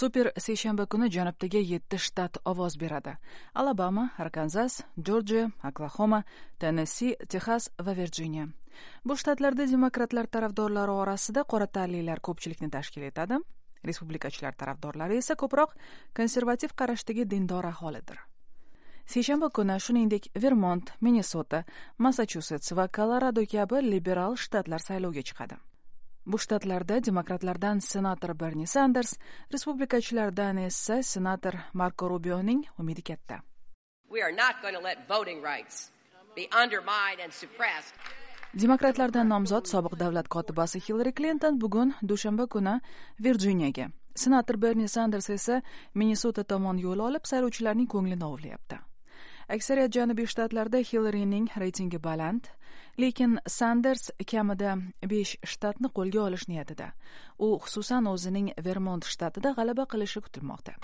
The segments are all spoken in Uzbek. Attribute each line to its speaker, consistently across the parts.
Speaker 1: Super seshanba kuni janubdagi 7 shtat ovoz beradi. Alabama, Arkansas, Georgia, Oklahoma, Tennessee, Texas va Virginia. Bu shtatlarda demokratlar tarafdorlari orasida qora tanlilar ko'pchilikni tashkil etadi. Respublikachilar tarafdorlari esa ko'proq konservativ qarashdagi dindor aholidir. Seshanba kuni shuningdek Vermont, Minnesota, Massachusets va Colorado kabi liberal shtatlar saylovga chiqadi. Bu shtatlarda demokratlardan senator Bernie Sanders, respublikachilardan esa senator Marco Rubioning umidi katta.
Speaker 2: We are not going to let voting rights be undermined and suppressed.
Speaker 1: Demokratlardan nomzod sobiq davlat kotibasi Hillary Clinton bugun dushanba kuni Virginiyaga, senator Bernie Sanders esa Minnesota tomon yo'l olib saylovchilarning ko'nglini ovlayapti. Aksariyat janubiy shtatlarda Hillaryning reytingi baland, lekin Sanders kamida 5 shtatni qo'lga olish niyatida. U xususan o'zining Vermont shtatida g'alaba qilishi kutilmoqda.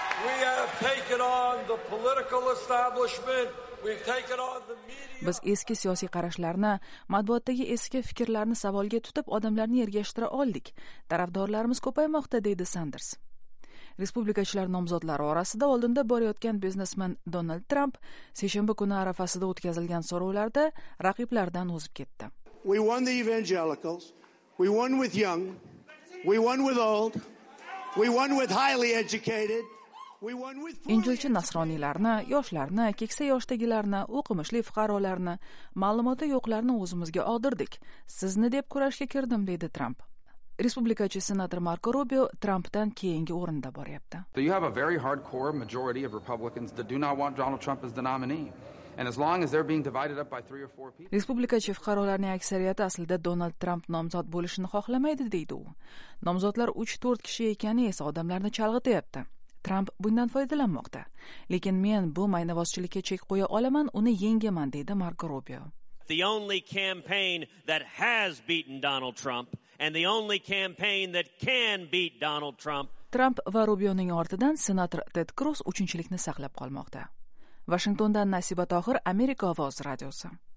Speaker 1: Biz eski siyosiy qarashlarni, matbuotdagi eski fikrlarni savolga tutib, odamlarni ergashtira oldik. Tarafdorlarimiz ko'paymoqda, deydi Sanders. Respublikachilar nomzodlari orasida oldinda borayotgan biznesmen Donald Trump seshanba kuni arafasida o'tkazilgan so'rovlarda raqiblaridan o'zib ketdi.
Speaker 3: We won the evangelicals, we won with young, we won with old, we won with highly educated, we won with
Speaker 1: Injilchi nasroniylarni, yoshlarni, keksa yoshdagilarni, o'qimishli fuqarolarni, ma'lumoti yo'qlarni o'zimizga oldirdik. Sizni deb kurashga kirdim, deydi Trump. Respublikachi senator Marco Rubio Trumpdan keyingi o'rinda boryapti.
Speaker 4: You have a very hardcore majority of Republicans that do not want Donald Trump as the nominee. And as long as they're being divided up by 3 or 4 people.
Speaker 1: Respublikachi fuqarolarning aksariyati aslida Donald Trump nomzod bo'lishini xohlamaydi, deydi u. Nomzodlar 3-4 kishi ekani esa odamlarni chalg'ityapti. Trump bundan foydalanmoqda. Lekin men bu maynavozchilikka chek qo'ya olaman, uni yengaman, deydi Marco Rubio.
Speaker 5: The only campaign that has beaten Donald Trump and the only campaign that can beat Donald Trump.
Speaker 1: Trump va Rubioning ortidan senator Ted Cruz uchinchilikni saqlab qolmoqda. Washingtondan Nasiba Tohir, Amerika ovozi radiosi.